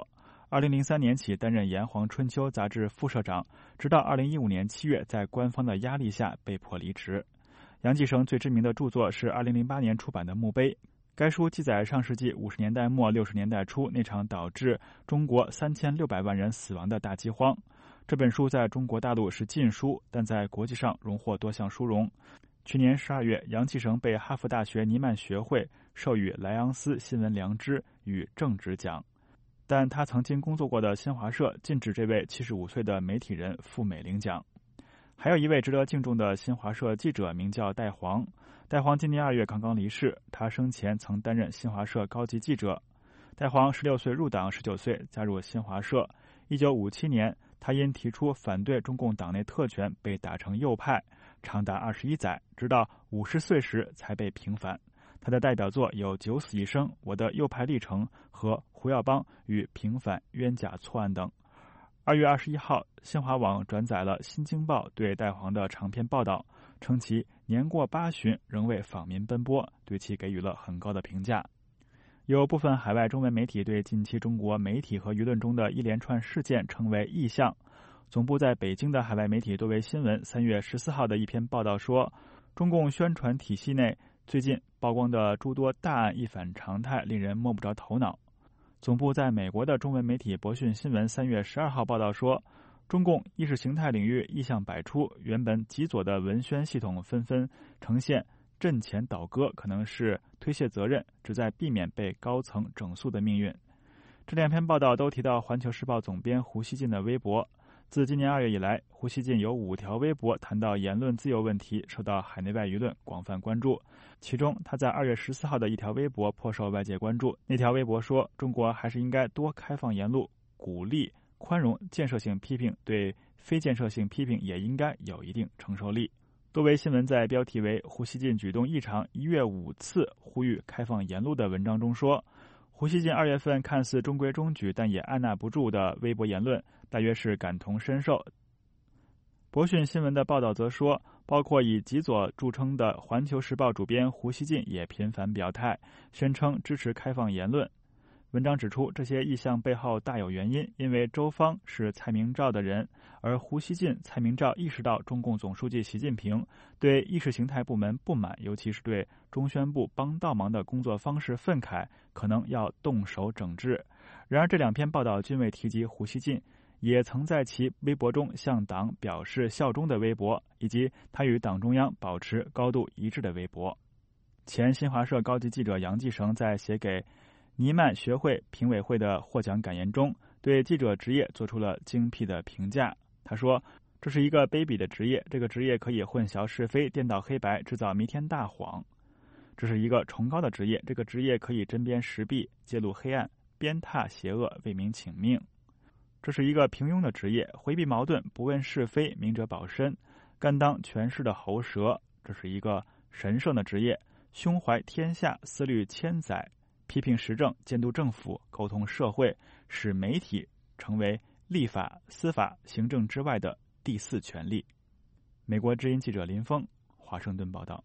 二零零三年起担任《炎黄春秋》杂志副社长，直到二零一五年七月在官方的压力下被迫离职。杨继绳最知名的著作是二零零八年出版的《墓碑》，该书记载上世纪五十年代末六十年代初那场导致中国三千六百万人死亡的大饥荒。这本书在中国大陆是禁书，但在国际上荣获多项殊荣。去年十二月，杨继绳被哈佛大学尼曼学会授予莱昂斯新闻良知与正直奖，但他曾经工作过的新华社禁止这位七十五岁的媒体人赴美领奖。还有一位值得敬重的新华社记者名叫戴黄，戴黄今年二月刚刚离世，他生前曾担任新华社高级记者。戴黄十六岁入党，十九岁加入新华社。一九五七年，他因提出反对中共党内特权被打成右派，长达二十一载，直到五十岁时才被平反。他的代表作有《九死一生》、《我的右派历程》和《胡耀邦与平反冤假错案》等。二月二十一号，新华网转载了《新京报》对戴黄的长篇报道，称其年过八旬仍为访民奔波，对其给予了很高的评价。有部分海外中文媒体对近期中国媒体和舆论中的一连串事件称为异象。总部在北京的海外媒体多维新闻三月十四号的一篇报道说，中共宣传体系内最近曝光的诸多大案一反常态，令人摸不着头脑。总部在美国的中文媒体博讯新闻三月十二号报道说，中共意识形态领域异象百出，原本极左的文宣系统纷纷呈现阵前倒戈，可能是推卸责任，旨在避免被高层整肃的命运。这两篇报道都提到环球时报总编胡锡进的微博。自今年二月以来，胡锡进有五条微博谈到言论自由问题，受到海内外舆论广泛关注。其中，他在二月十四号的一条微博颇受外界关注。那条微博说，中国还是应该多开放言论，鼓励宽容建设性批评，对非建设性批评也应该有一定承受力。多维新闻在标题为胡锡进举动异常，一月五次呼吁开放言论的文章中说，胡锡进二月份看似中规中矩，但也按捺不住的微博言论，大约是感同身受。博讯新闻的报道则说，包括以极左著称的《环球时报》主编胡锡进也频繁表态，宣称支持开放言论。文章指出，这些意向背后大有原因，因为周方是蔡明照的人，而胡锡进、蔡明照意识到中共总书记习近平对意识形态部门不满，尤其是对中宣部帮倒忙的工作方式愤慨，可能要动手整治。然而这两篇报道均未提及胡锡进也曾在其微博中向党表示效忠的微博，以及他与党中央保持高度一致的微博。前新华社高级记者杨继绳在写给尼曼学会评委会的获奖感言中，对记者职业做出了精辟的评价。他说，这是一个卑鄙的职业，这个职业可以混淆是非，颠倒黑白，制造弥天大谎。这是一个崇高的职业，这个职业可以针砭时弊，揭露黑暗，鞭挞邪恶，为民请命。这是一个平庸的职业，回避矛盾，不问是非，明哲保身，甘当权势的喉舌。这是一个神圣的职业，胸怀天下，思虑千载，批评时政，监督政府，沟通社会，使媒体成为立法、司法、行政之外的第四权力。美国之音记者林峰，华盛顿报道。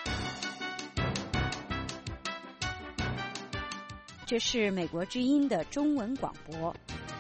这是美国之音的中文广播。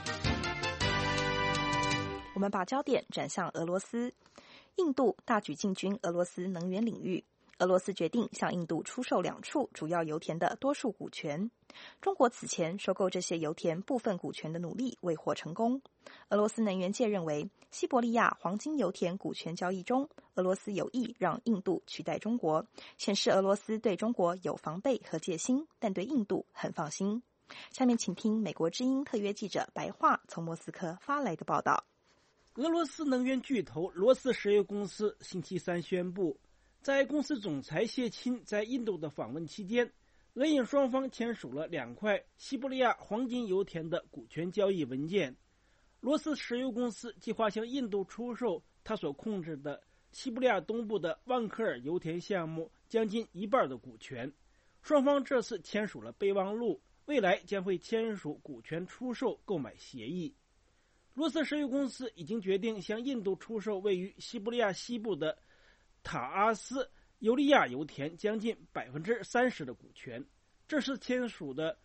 我们把焦点转向俄罗斯，印度大举进军俄罗斯能源领域。俄罗斯决定向印度出售两处主要油田的多数股权。中国此前收购这些油田部分股权的努力未获成功。俄罗斯能源界认为，西伯利亚黄金油田股权交易中，俄罗斯有意让印度取代中国，显示俄罗斯对中国有防备和戒心，但对印度很放心。下面请听美国之音特约记者白桦从莫斯科发来的报道。 俄罗斯能源巨头罗斯石油公司星期三宣布，在公司总裁谢钦在印度的访问期间，俄印双方签署了两块西伯利亚黄金油田的股权交易文件。罗斯石油公司计划向印度出售他所控制的西伯利亚东部的旺科尔油田项目将近一半的股权。双方这次签署了备忘录，未来将会签署股权出售购买协议。罗斯石油公司已经决定向印度出售位于西伯利亚西部的塔阿斯尤利亚油田将近百分之三十的股权。这是签署的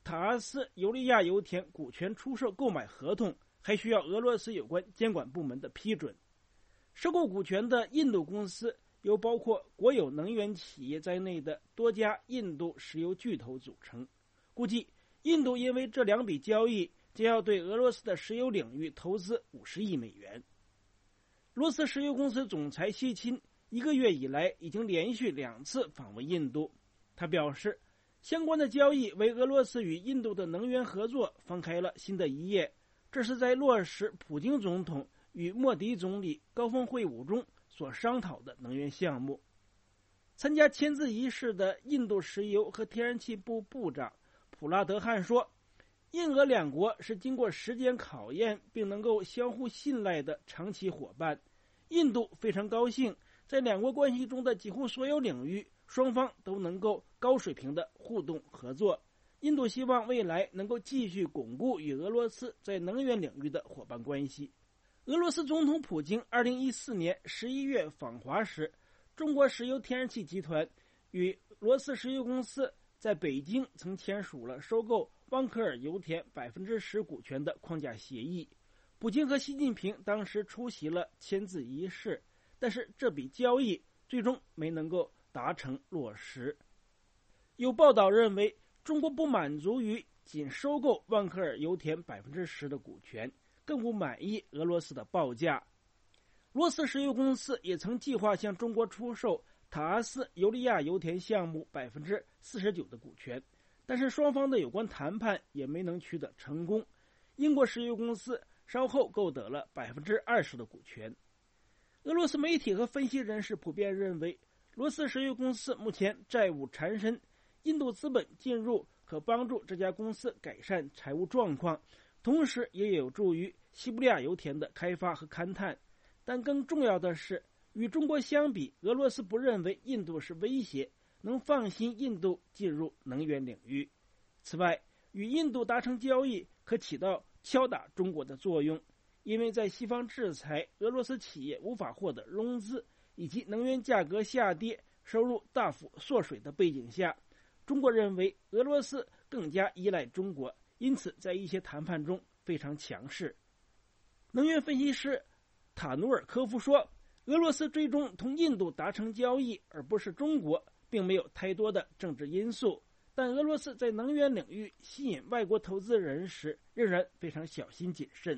塔阿斯尤利亚油田股权出售购买合同还需要俄罗斯有关监管部门的批准。收购股权的印度公司由包括国有能源企业在内的多家印度石油巨头组成。估计印度因为这两笔交易将要对俄罗斯的石油领域投资五十亿美元。罗斯石油公司总裁谢钦一个月以来已经连续两次访问印度。他表示，相关的交易为俄罗斯与印度的能源合作翻开了新的一页。这是在落实普京总统与莫迪总理高峰会晤中所商讨的能源项目。参加签字仪式的印度石油和天然气部部长普拉德汉说，印俄两国是经过时间考验并能够相互信赖的长期伙伴。印度非常高兴，在两国关系中的几乎所有领域，双方都能够高水平的互动合作。印度希望未来能够继续巩固与俄罗斯在能源领域的伙伴关系。俄罗斯总统普京二零一四年十一月访华时，中国石油天然气集团与罗斯石油公司在北京曾签署了收购汪科尔油田百分之十股权的框架协议。普京和习近平当时出席了签字仪式，但是这笔交易最终没能够达成落实。有报道认为，中国不满足于仅收购汪科尔油田百分之十的股权，更不满意俄罗斯的报价。罗斯石油公司也曾计划向中国出售塔阿斯尤利亚油田项目百分之四十九的股权，但是双方的有关谈判也没能取得成功。英国石油公司稍后购得了百分之二十的股权。俄罗斯媒体和分析人士普遍认为，罗斯石油公司目前债务缠身，印度资本进入可帮助这家公司改善财务状况，同时也有助于西伯利亚油田的开发和勘探。但更重要的是，与中国相比，俄罗斯不认为印度是威胁，能放心印度进入能源领域。此外，与印度达成交易可起到敲打中国的作用，因为在西方制裁俄罗斯企业无法获得融资，以及能源价格下跌、收入大幅缩水的背景下，中国认为俄罗斯更加依赖中国，因此在一些谈判中非常强势。能源分析师塔努尔科夫说，俄罗斯最终同印度达成交易，而不是中国，并没有太多的政治因素，但俄罗斯在能源领域吸引外国投资人时仍然非常小心谨慎。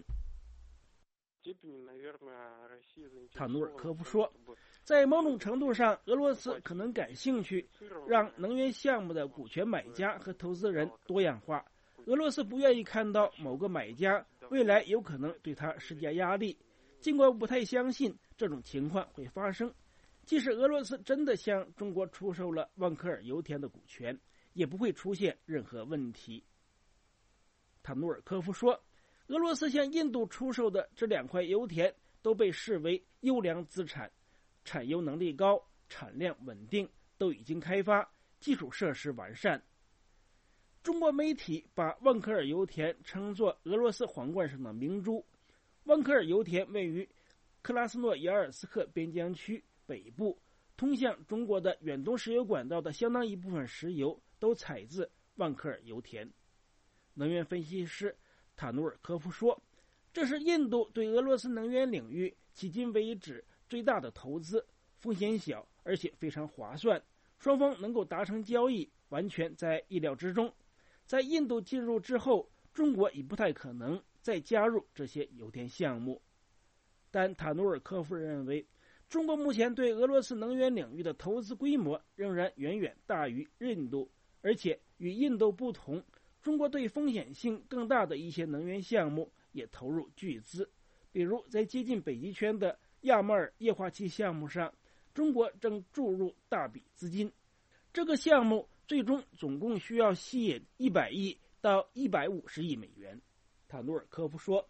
塔努尔科夫说，在某种程度上，俄罗斯可能感兴趣让能源项目的股权买家和投资人多样化。俄罗斯不愿意看到某个买家未来有可能对他施加压力，尽管我不太相信这种情况会发生。即使俄罗斯真的向中国出售了汪科尔油田的股权，也不会出现任何问题。塔努尔科夫说，俄罗斯向印度出售的这两块油田都被视为优良资产，产油能力高，产量稳定，都已经开发，基础设施完善。中国媒体把汪科尔油田称作俄罗斯皇冠上的明珠。汪科尔油田位于克拉斯诺亚尔斯克边疆区北部，通向中国的远东石油管道的相当一部分石油都采自汪科尔油田。能源分析师塔努尔科夫说，这是印度对俄罗斯能源领域迄今为止最大的投资，风险小，而且非常划算，双方能够达成交易完全在意料之中。在印度进入之后，中国已不太可能再加入这些油田项目。但塔努尔科夫认为，中国目前对俄罗斯能源领域的投资规模仍然远远大于印度，而且与印度不同，中国对风险性更大的一些能源项目也投入巨资，比如在接近北极圈的亚马尔液化气项目上，中国正注入大笔资金。这个项目最终总共需要吸引一百亿到一百五十亿美元。塔努尔科夫说，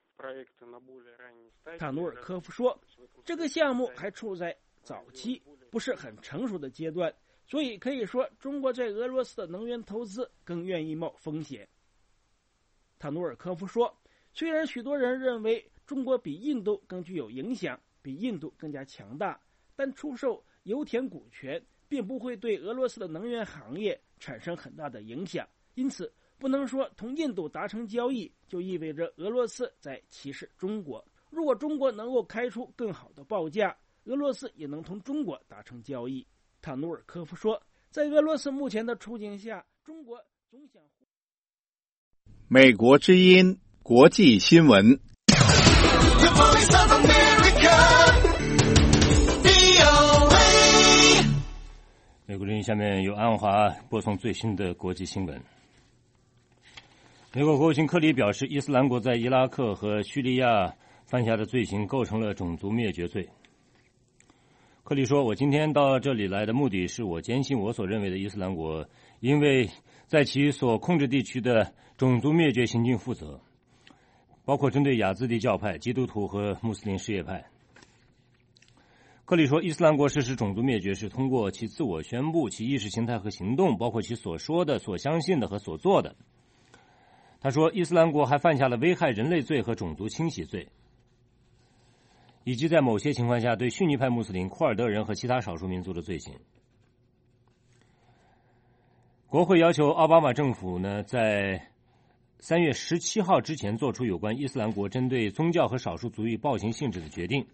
塔努尔科夫说，这个项目还处在早期，不是很成熟的阶段，所以可以说中国在俄罗斯的能源投资更愿意冒风险。塔努尔科夫说，虽然许多人认为中国比印度更具有影响，比印度更加强大，但出售油田股权并不会对俄罗斯的能源行业产生很大的影响，因此不能说同印度达成交易就意味着俄罗斯在歧视中国。如果中国能够开出更好的报价，俄罗斯也能同中国达成交易。塔努尔科夫说，在俄罗斯目前的处境下，中国总想。 美国之音国际新闻。 美国之音下面由安华播送最新的国际新闻。美国国务卿克里表示，伊斯兰国在伊拉克和叙利亚犯下的罪行构成了种族灭绝罪。克里说，我今天到这里来的目的是我坚信我所认为的伊斯兰国因为在其所控制地区的种族灭绝行径负责，包括针对雅兹迪教派、基督徒和穆斯林什叶派。克里说，伊斯兰国实施种族灭绝是通过其自我宣布、其意识形态和行动，包括其所说的、所相信的和所做的。他说，伊斯兰国还犯下了危害人类罪和种族清洗罪，以及在某些情况下对逊尼派穆斯林、库尔德人和其他少数民族的罪行。国会要求奥巴马政府呢，在三月十七号之前做出有关伊斯兰国针对宗教和少数族裔暴行性质的决定。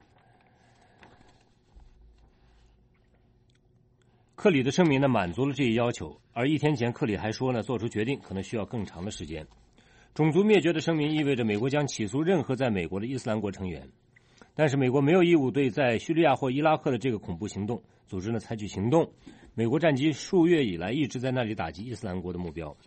克里的声明呢满足了这一要求，而一天前克里还说呢，做出决定可能需要更长的时间。种族灭绝的声明意味着美国将起诉任何在美国的伊斯兰国成员，但是美国没有义务对在叙利亚或伊拉克的这个恐怖行动组织呢采取行动。美国战机数月以来一直在那里打击伊斯兰国的目标。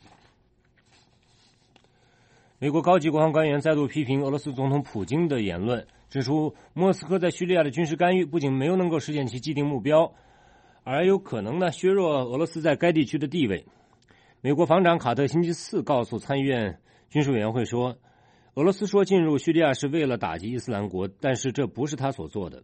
美国高级国防官员再度批评俄罗斯总统普京的言论，指出莫斯科在叙利亚的军事干预不仅没有能够实现其既定目标，而有可能呢削弱俄罗斯在该地区的地位。美国防长卡特星期四告诉参议院军事委员会说，俄罗斯说进入叙利亚是为了打击伊斯兰国，但是这不是他所做的。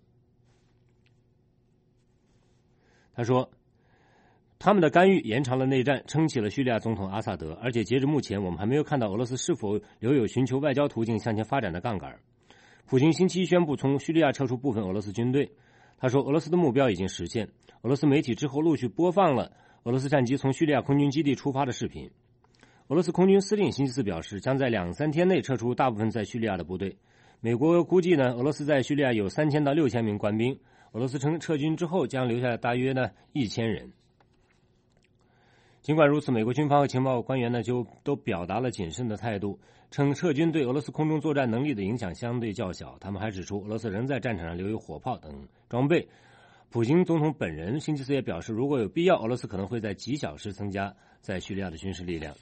他说，他们的干预延长了内战，撑起了叙利亚总统阿萨德，而且截至目前我们还没有看到俄罗斯是否留有寻求外交途径向前发展的杠杆。普京星期一宣布从叙利亚撤出部分俄罗斯军队，他说俄罗斯的目标已经实现。俄罗斯媒体之后陆续播放了俄罗斯战机从叙利亚空军基地出发的视频。俄罗斯空军司令星期四表示，将在两三天内撤出大部分在叙利亚的部队。美国估计呢，俄罗斯在叙利亚有三千到六千名官兵。俄罗斯称撤军之后将留下大约呢一千人。尽管如此，美国军方和情报官员呢就都表达了谨慎的态度，称撤军对俄罗斯空中作战能力的影响相对较小。他们还指出，俄罗斯仍在战场上留有火炮等装备。普京总统本人星期四也表示，如果有必要，俄罗斯可能会在几小时增加在叙利亚的军事力量。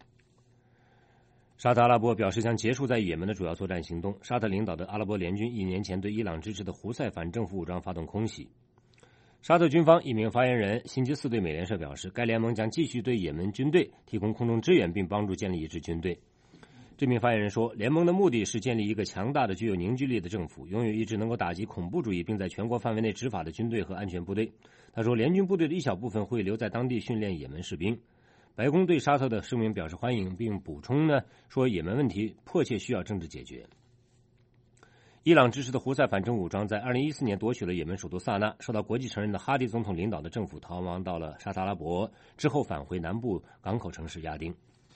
沙特阿拉伯表示将结束在也门的主要作战行动。沙特领导的阿拉伯联军一年前对伊朗支持的胡塞反政府武装发动空袭。沙特军方一名发言人星期四对美联社表示，该联盟将继续对也门军队提供空中支援，并帮助建立一支军队。这名发言人说，联盟的目的是建立一个强大的、具有凝聚力的政府，拥有一支能够打击恐怖主义并在全国范围内执法的军队和安全部队。他说，联军部队的一小部分会留在当地训练也门士兵。白宫对沙特的声明表示欢迎，并补充呢说，也门问题迫切需要政治解决。伊朗支持的胡塞反政府武装在二零一四年夺取了也门首都萨那，受到国际承认的哈迪总统领导的政府逃亡到了沙特阿拉伯，之后返回南部港口城市亚丁。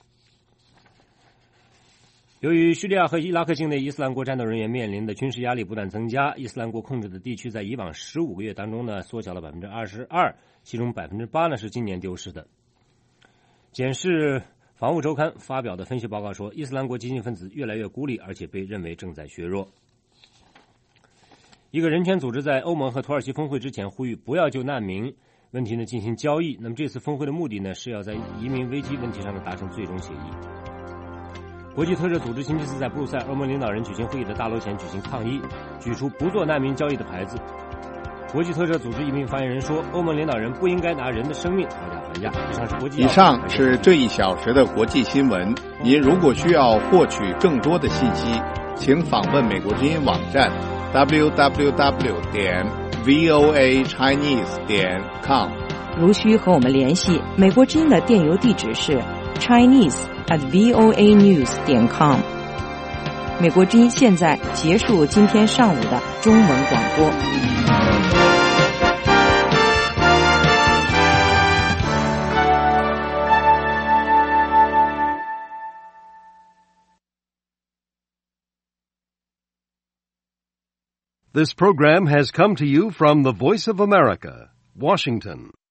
由于叙利亚和伊拉克境内伊斯兰国战斗人员面临的军事压力不断增加，伊斯兰国控制的地区在以往十五个月当中呢缩小了百分之二十二，其中百分之八呢是今年丢失的。检视防务周刊发表的分析报告说，伊斯兰国激进分子越来越孤立，而且被认为正在削弱。一个人权组织在欧盟和土耳其峰会之前呼吁不要就难民问题呢进行交易。那么这次峰会的目的呢是要在移民危机问题上呢达成最终协议。国际特赦组织星期四在布鲁塞尔欧盟领导人举行会议的大楼前举行抗议，举出不做难民交易的牌子。国际特赦组织一名发言人说，欧盟领导人不应该拿人的生命讨价还价。以上是国际以上是这一小时的国际新闻。您如果需要获取更多的信息，请访问美国之音网站 double-u double-u double-u 点 v o a chinese 点 com。 如需和我们联系，美国之音的电邮地址是 chinese at v o a news 点 com。 美国之音现在结束今天上午的中文广播。 This program has come to you from the Voice of America, Washington.